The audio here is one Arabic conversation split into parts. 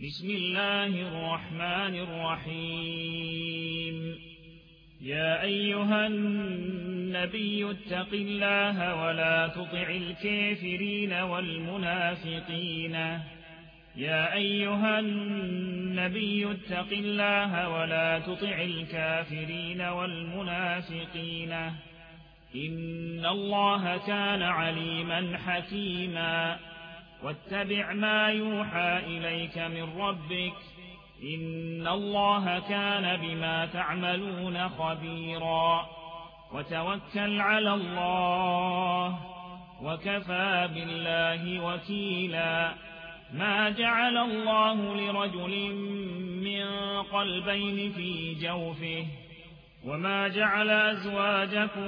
بسم الله الرحمن الرحيم. يا أيها النبي اتق الله ولا تطع الكافرين والمنافقين يا أيها النبي اتق الله ولا تطع الكافرين والمنافقين إن الله كان عليما حكيما. واتبع ما يوحى إليك من ربك إن الله كان بما تعملون خبيرا. وتوكل على الله وكفى بالله وكيلا. ما جعل الله لرجل من قلبين في جوفه وما جعل أزواجكم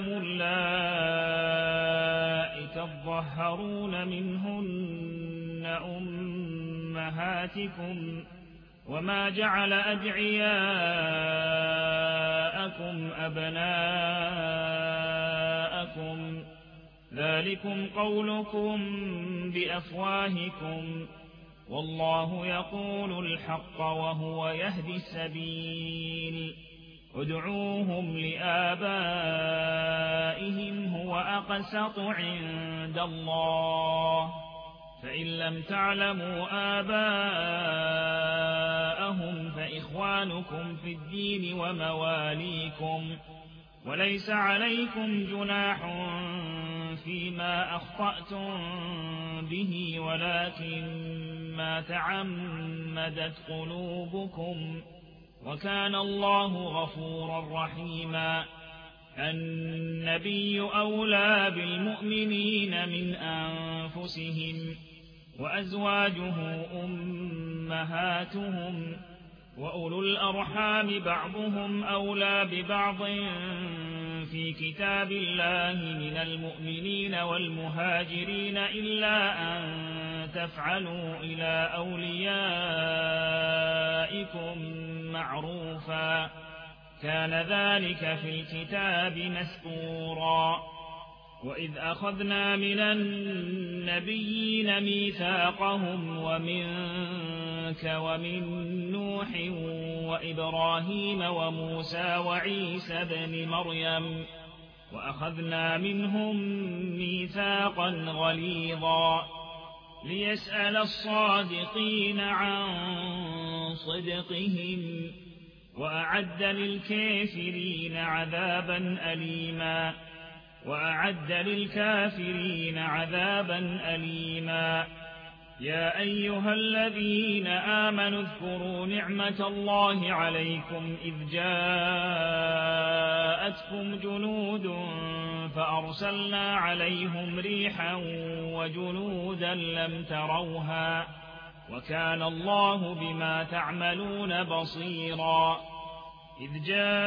اللائي تظهرون منهن أمهاتكم وما جعل أدعياءكم أبناءكم ذلكم قولكم بأفواهكم والله يقول الحق وهو يهدي السبيل. ادعوهم لآبائهم هو أقسط عند الله فإن لم تعلموا آباءهم فإخوانكم في الدين ومواليكم وليس عليكم جناح فيما أخطأتم به ولكن ما تعمدت قلوبكم وكان الله غفورا رحيما. النبي أولى بالمؤمنين من أنفسهم وأزواجه أمهاتهم وأولو الأرحام بعضهم أولى ببعض في كتاب الله من المؤمنين والمهاجرين إلا أن تفعلوا إلى أوليائكم معروفا كان ذلك في الكتاب مسطورا. وإذ أخذنا من النبيين ميثاقهم ومنك ومن نوح وإبراهيم وموسى وعيسى بن مريم وأخذنا منهم ميثاقا غليظا ليسأل الصادقين عن صدقهم وأعد للكافرين عذابا أليما. يا أيها الذين آمنوا اذكروا نعمة الله عليكم إذ جاءتكم جنود فأرسلنا عليهم ريحا وجنودا لم تروها وكان الله بما تعملون بصيرا. إذ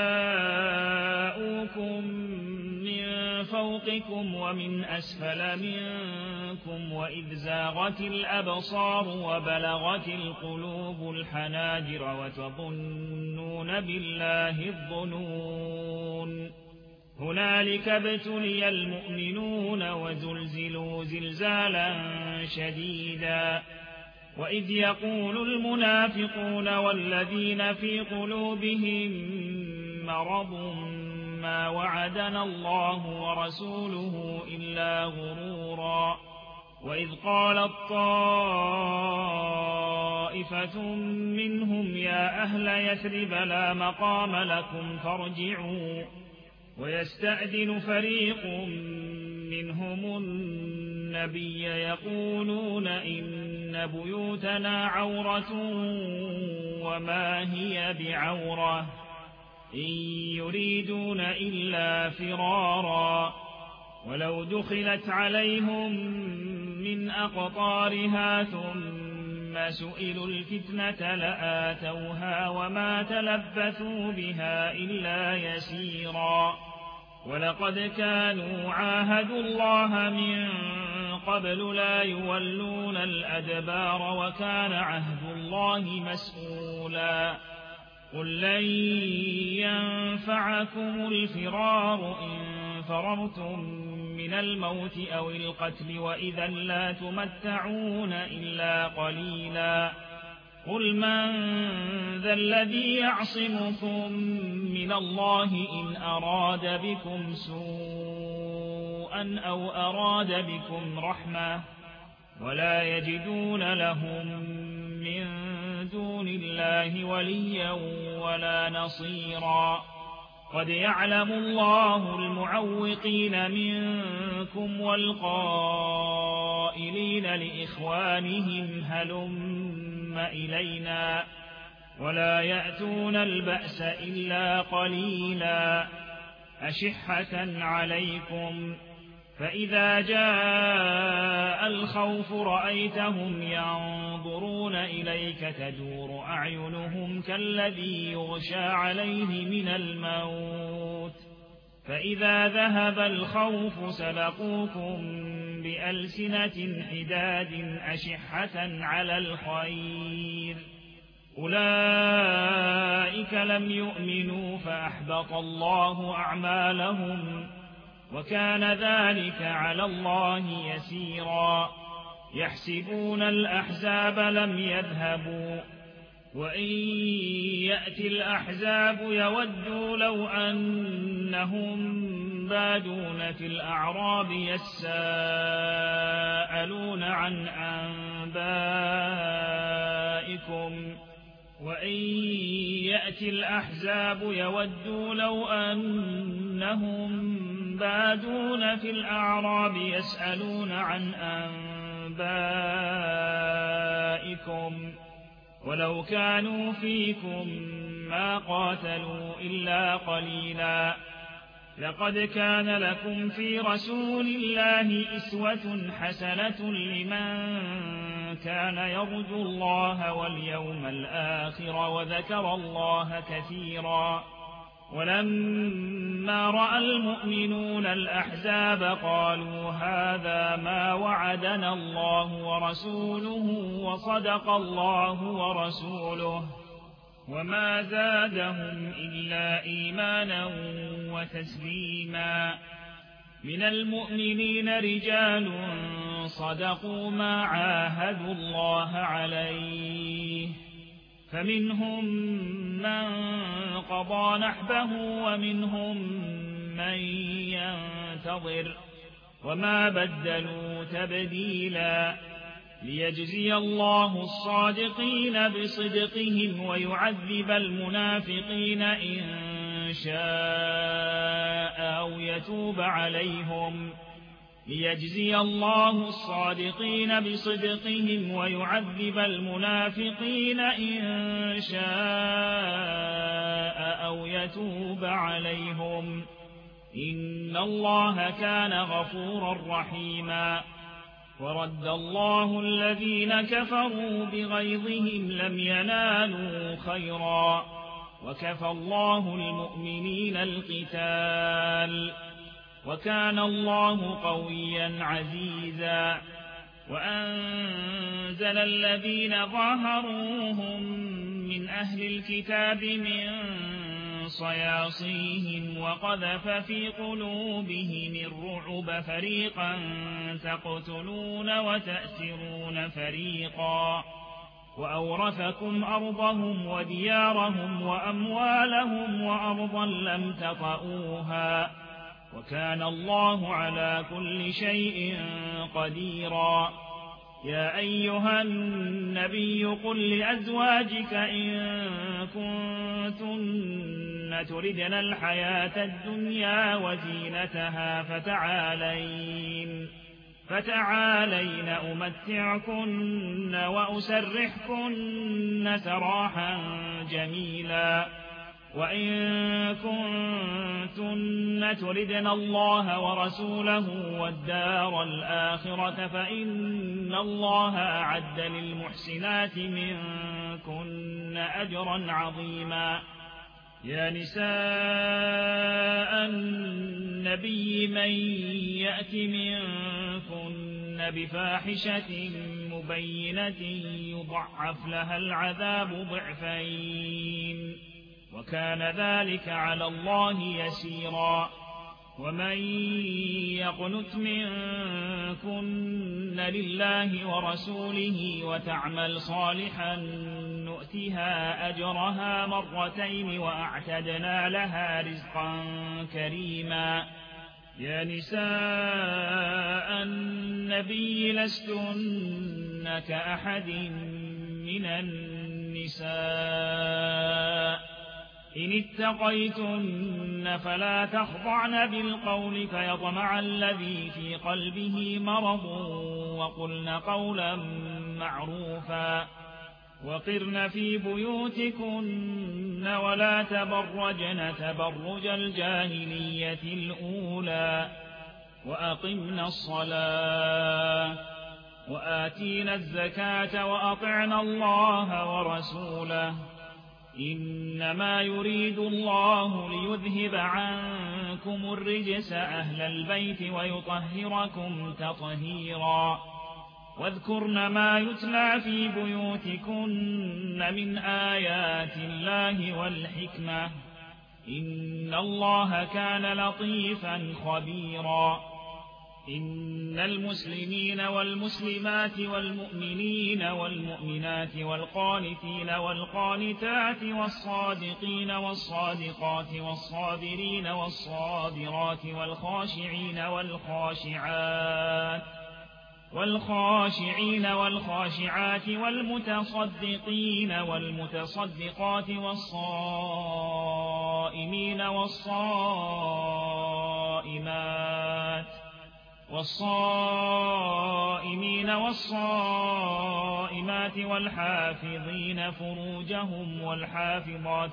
جاءوكم من فوقكم ومن أسفل منكم وإذ زاغت الأبصار وبلغت القلوب الحناجر وتظنون بالله الظنون. هنالك ابتلي المؤمنون وزلزلوا زلزالا شديدا. وإذ يقول المنافقون والذين في قلوبهم مرض ما وعدنا الله ورسوله إلا غرورا. وإذ قالت طائفة منهم يا أهل يثرب لا مقام لكم فارجعوا ويستأذن فريق منهم النبي يقولون إن بيوتنا عورة وما هي بعورة إن يريدون إلا فرارا. ولو دخلت عليهم من أقطارها ثم سئلوا الفتنة لآتوها وما تلبثوا بها إلا يسيرا. ولقد كانوا عاهدوا الله من قبل لا يولون الأدبار وكان عهد الله مسؤولا. قل لن ينفعكم الفرار إن فررتم من الموت أو القتل وإذا لا تمتعون إلا قليلا. قل من ذا الذي يعصمكم من الله إن أراد بكم سوءا أو أراد بكم رحمة ولا يجدون لهم من دون الله وليا ولا نصيرا قد يعلم الله المعوقين منكم والقائلين لإخوانهم هلم إلينا ولا يأتون البأس إلا قليلا أشحة عليكم فإذا جاء الخوف رأيتهم ينظرون إليك تدور أعينهم كالذي يغشى عليه من الموت فإذا ذهب الخوف سلقوكم بألسنة حداد أشحة على الخير أولئك لم يؤمنوا فأحبط الله أعمالهم وكان ذلك على الله يسيرا يحسبون الأحزاب لم يذهبوا وإن يأتي الأحزاب يودوا لو أنهم بادون في الأعراب يساءلون عن أنبائكم وإن يأتي الأحزاب يودوا لو أنهم بادون في الأعراب يسألون عن أنبائكم ولو كانوا فيكم ما قاتلوا إلا قليلا لقد كان لكم في رسول الله أسوة حسنة لمن كان يرجو الله واليوم الآخر وذكر الله كثيرا ولما رأى المؤمنون الأحزاب قالوا هذا ما وعدنا الله ورسوله وصدق الله ورسوله وما زادهم إلا إيمانا وتسليما من المؤمنين رجال صدقوا ما عاهدوا الله عليه فمنهم من قضى نحبه ومنهم من ينتظر وما بدلوا تبديلا ليجزي الله الصادقين بصدقهم ويعذب المنافقين إن شاء أو يتوب عليهم ليجزي الله الصادقين بصدقهم ويعذب المنافقين إن شاء أو يتوب عليهم إن الله كان غفورا رحيما ورد الله الذين كفروا بغيظهم لم ينالوا خيرا وكفى الله المؤمنين القتال وكان الله قويا عزيزا وأنزل الذين ظاهروهم من أهل الكتاب من صياصيهم وقذف في قلوبهم الرعب فريقا تقتلون وتأسرون فريقا وأورثكم أرضهم وديارهم وأموالهم وأرضا لم تطئوها وكان الله على كل شيء قديرا يا أيها النبي قل لأزواجك إن كنتن تردن الحياة الدنيا وزينتها فتعالين أمتعكن وأسرحكن سراحا جميلا وإن كنتن تردن الله ورسوله والدار الآخرة فإن الله أعد للمحسنات منكن أجرا عظيما يا نساء النبي من يأت منكن بفاحشة مبينة يضعف لها العذاب ضعفين وكان ذلك على الله يسيرا ومن يقنت منكن لله ورسوله وتعمل صالحا نؤتها أجرها مرتين وأعتدنا لها رزقا كريما. يا نساء النبي لستن كأحد من النساء إن اتقيتن فلا تخضعن بالقول فيطمع الذي في قلبه مرض وقلن قولا معروفا. وقرن في بيوتكن ولا تبرجن تبرج الجاهلية الأولى وأقمن الصلاة وآتينا الزكاة وأطعنا الله ورسوله إنما يريد الله ليذهب عنكم الرجس أهل البيت ويطهركم تطهيرا. واذكرن ما يتلى في بيوتكن من آيات الله والحكمة إن الله كان لطيفا خبيرا. إن المسلمين والمسلمات والمؤمنين والمؤمنات والقانتين والقانتات والصادقين والصادقات والصابرين والصابرات والخاشعين والخاشعات والمتصدقين والمتصدقات والصائمين والصائمات والحافظين فروجهم والحافظات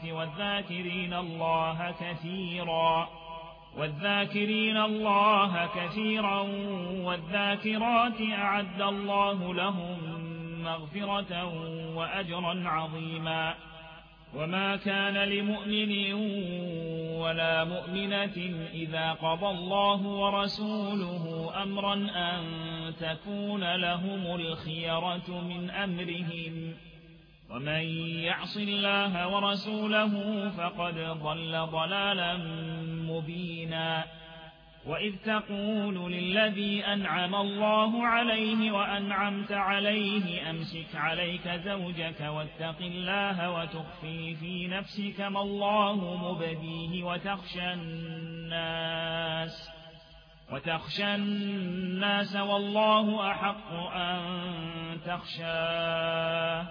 والذاكرين الله كثيرا والذاكرات أعد الله لهم مغفرة وأجرا عظيما. وما كان لمؤمن ولا مؤمنة إذا قضى الله ورسوله أمرا أن تكون لهم الخيرة من أمرهم ومن يعص الله ورسوله فقد ضل ضلالا مبينا. وإذ تقول للذي أنعم الله عليه وأنعمت عليه أمسك عليك زوجك واتق الله وتخفي في نفسك ما الله مبديه وتخشى الناس والله أحق أن تخشاه.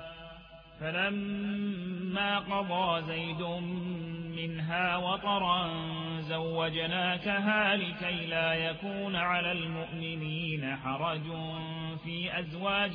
فلما قضى زيد منها وطرا زوجناكها لكي لا يكون على المؤمنين حرج في أزواج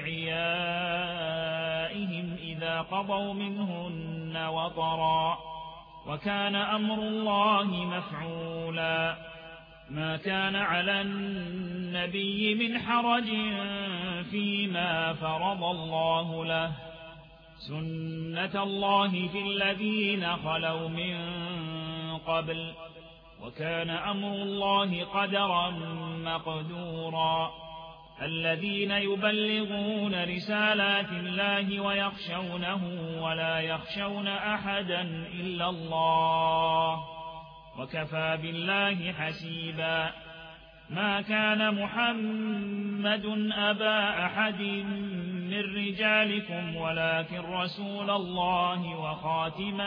أدعيائهم إذا قضوا منهن وطرا وكان أمر الله مفعولا. ما كان على النبي من حرج فيما فرض الله له سنة الله في الذين خلوا من قبل وكان أمر الله قدرا مقدورا. الذين يبلغون رسالات الله ويخشونه ولا يخشون أحدا إلا الله وكفى بالله حسيبا. ما كان محمد أبا أحد من رجالكم ولكن رسول الله وخاتم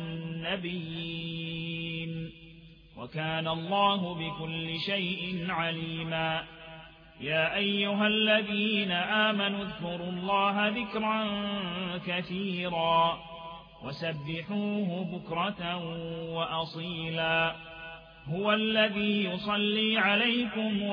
النبيين وكان الله بكل شيء عليما. يا أيها الذين آمنوا اذكروا الله ذكرا كثيرا وسبحوه بكرة وأصيلا. هو الذي يصلي عليكم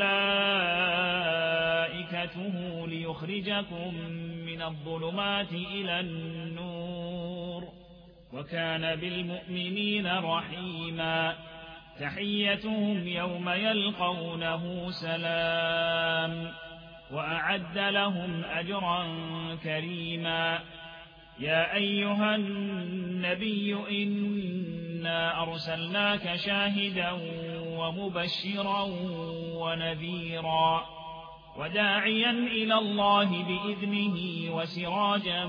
وملائكته ليخرجكم من الظلمات إلى النور وكان بالمؤمنين رحيما. تحيتهم يوم يلقونه سلام وأعد لهم أجرا كريما. يا أيها النبي إنا أرسلناك شاهدا ومبشرا ونذيرا وداعيا إلى الله بإذنه وسراجا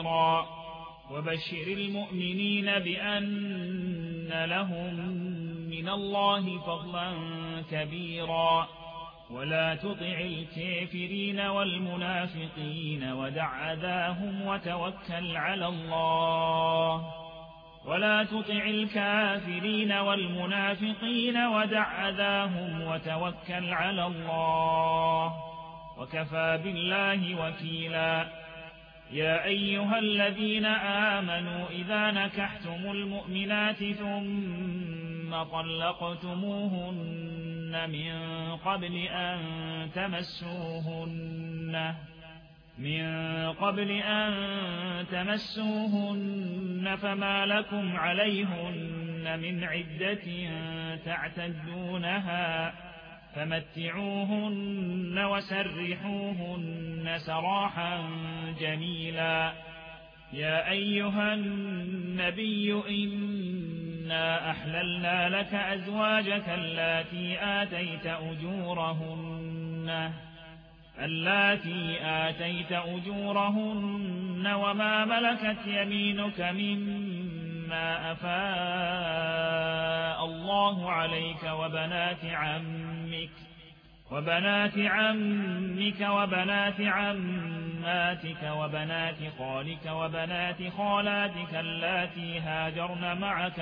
منيرا. وبشر المؤمنين بأن لهم من الله فضلا كبيرا ولا تطع الكافرين والمنافقين ودع أذاهم وتوكل على الله ولا تطع الكافرين والمنافقين ودع أذاهم وتوكل على الله وكفى بالله وكيلا يا أيها الذين آمنوا إذا نكحتم المؤمنات ثم طلقتموهن من قبل أن تمسوهن فما لكم عليهن من عدة تعتدونها فمتعوهن وسرحوهن سراحا جميلا يا أيها النبي إنا أحللنا لك أزواجك اللاتي آتيت أجورهن وما ملكت يمينك مما أفاء الله عليك وبنات عمك وبنات عماتك وبنات خالك وبنات خالاتك اللاتي هاجرن معك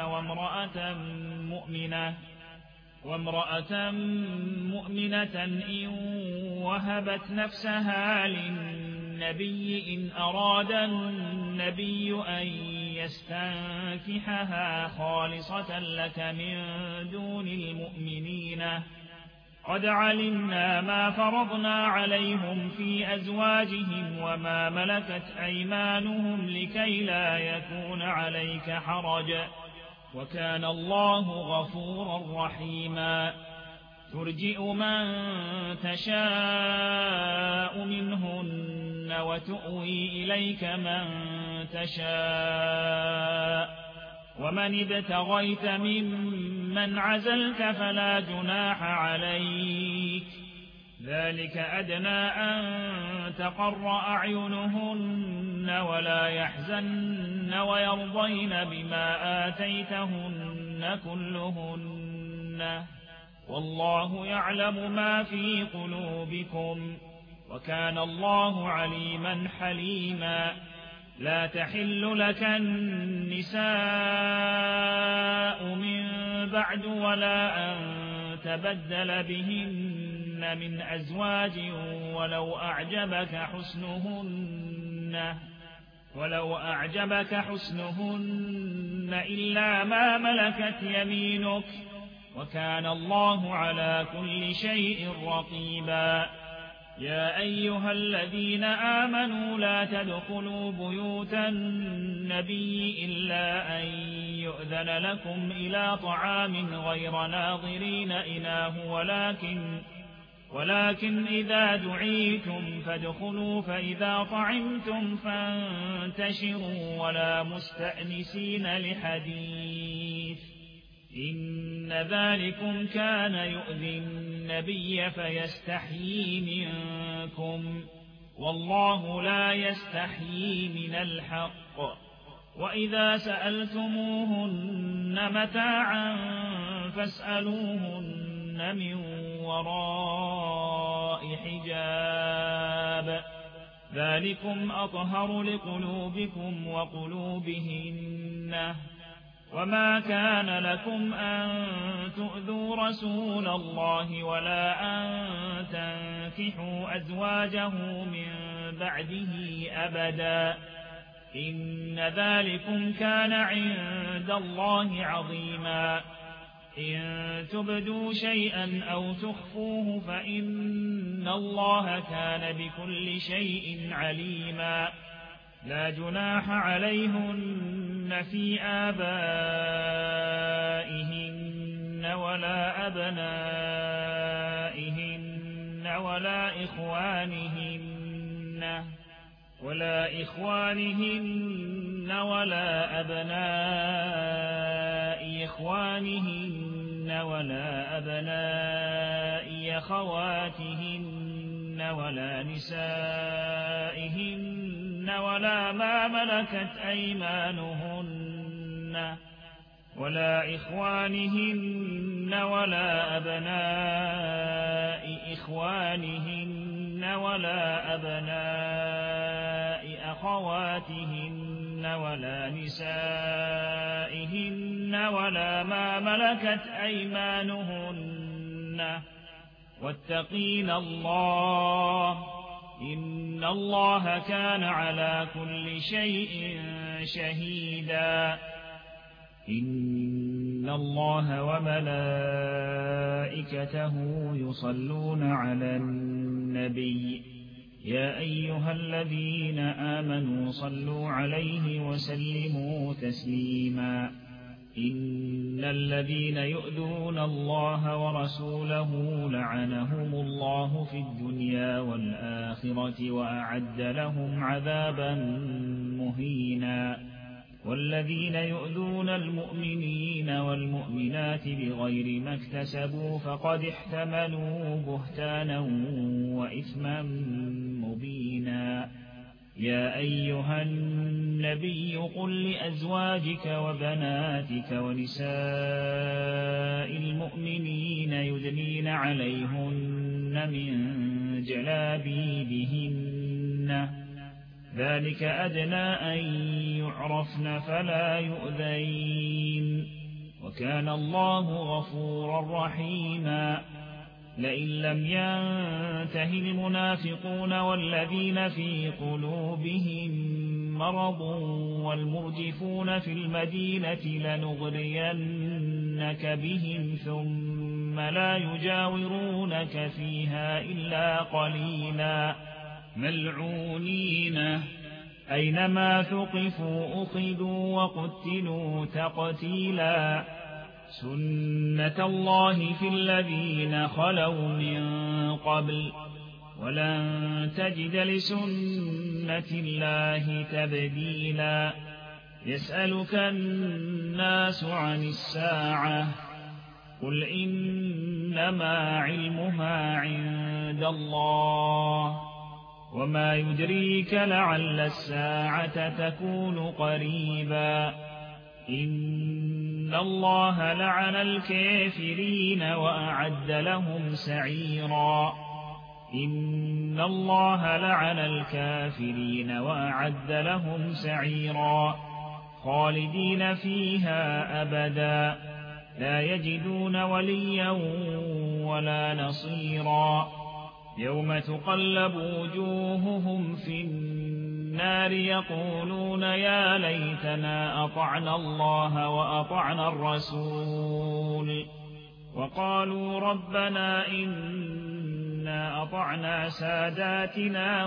وامرأة مؤمنة إن وهبت نفسها للنبي إن أراد النبي أن يستنكحها خالصة لك من دون المؤمنين قد علمنا ما فرضنا عليهم في أزواجهم وما ملكت أيمانهم لكي لا يكون عليك حرج وكان الله غفورا رحيما ترجئ من تشاء منهن وتؤوي إليك من تشاء ومن ابتغيت ممن عزلت فلا جناح عليك ذلك أدنى أن تقر أعينهن ولا يحزن ويرضين بما آتيتهن كلهن والله يعلم ما في قلوبكم وكان الله عليما حليما لا تحل لك النساء من بعد ولا أن تبدل بهن من أزواج ولو أعجبك حسنهن إلا ما ملكت يمينك وكان الله على كل شيء رقيبا يا أيها الذين آمنوا لا تدخلوا بيوت النبي إلا أن يؤذن لكم إلى طعام غير ناظرين إناه ولكن إذا دعيتم فادخلوا فإذا طعمتم فانتشروا ولا مستأنسين لحديث إن ذلكم كان يؤذي النبي فيستحيي منكم والله لا يستحيي من الحق وإذا سألتموهن متاعا فاسألوهن من وراء حجاب ذلكم أطهر لقلوبكم وقلوبهن وما كان لكم أن تؤذوا رسول الله ولا أن تنكحوا أزواجه من بعده أبدا إن ذلكم كان عند الله عظيما إن تبدوا شيئا أو تخفوه فإن الله كان بكل شيء عليما لا جناح عليهن في آبائهن ولا أبنائهن ولا إخوانهن ولا أبناء إخوانهن ولا أبناء أخواتهن ولا نسائهن ولا ما ملكت أيمانهن ولا إخوانهن ولا أبناء إخوانهن ولا أبناء أخواتهن ولا نسائهن ولا ما ملكت أيمانهن واتقين الله إن الله كان على كل شيء شهيدا إن الله وملائكته يصلون على النبي يا أيها الذين آمنوا صلوا عليه وسلموا تسليما إن الذين يؤذون الله ورسوله لعنهم الله في الدنيا والآخرة وأعد لهم عذابا مهينا والذين يؤذون المؤمنين والمؤمنات بغير ما اكتسبوا فقد احتملوا بهتانا وإثما مبينا يا أيها النبي قل لأزواجك وبناتك ونساء المؤمنين يدنين عليهن من جلابيبهن ذلك أدنى أن يعرفن فلا يؤذين وكان الله غفورا رحيما لئن لم ينته المنافقون والذين في قلوبهم مرض والمرجفون في المدينة لنغرينك بهم ثم لا يجاورونك فيها إلا قليلا ملعونين أينما ثقفوا أخذوا وقتلوا تقتيلا سنة الله في الذين خلوا من قبل ولن تجد لسنة الله تبديلا يسألك الناس عن الساعة قل إنما علمها عند الله وما يدريك لعل الساعة تكون قريبا إن الله لعن الكافرين وأعد لهم سعيرا إن الله لعن الكافرين وأعد لهم سعيرا خالدين فيها أبدا لا يجدون وليا ولا نصيرا يوم تقلب وجوههم في النار يقولون يا ليتنا أطعنا الله وأطعنا الرسول وقالوا ربنا إنا أطعنا ساداتنا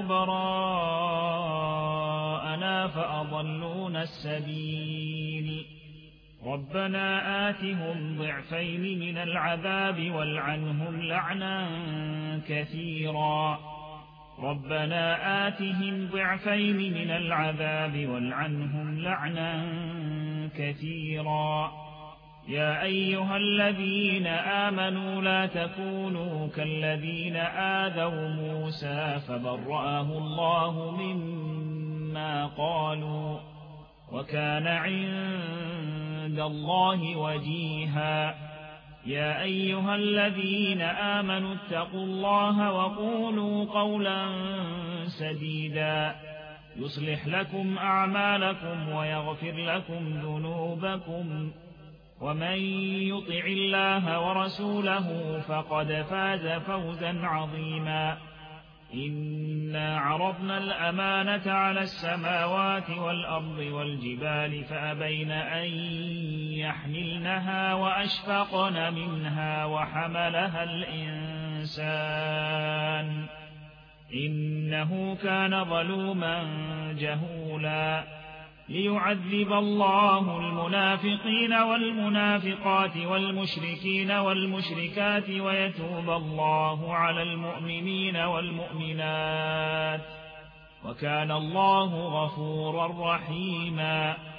وكبراءنا فأضلونا السبيل ربنا آتهم ضعفين من العذاب والعنهم لعنا كثيرا ربنا آتهم ضعفين من العذاب والعنهم لعنا كثيرا يا أيها الذين آمنوا لا تكونوا كالذين آذوا موسى فبرأه الله مما قالوا وكان عند الله وجيها يا أيها الذين آمنوا اتقوا الله وقولوا قولا سديدا يصلح لكم أعمالكم ويغفر لكم ذنوبكم ومن يطع الله ورسوله فقد فاز فوزا عظيما إنا عرضنا الأمانة على السماوات والأرض والجبال فأبين أن يحملنها وأشفقن منها وحملها الإنسان إنه كان ظلوما جهولا ليعذب الله المنافقين والمنافقات والمشركين والمشركات ويتوب الله على المؤمنين والمؤمنات وكان الله غفورا رحيما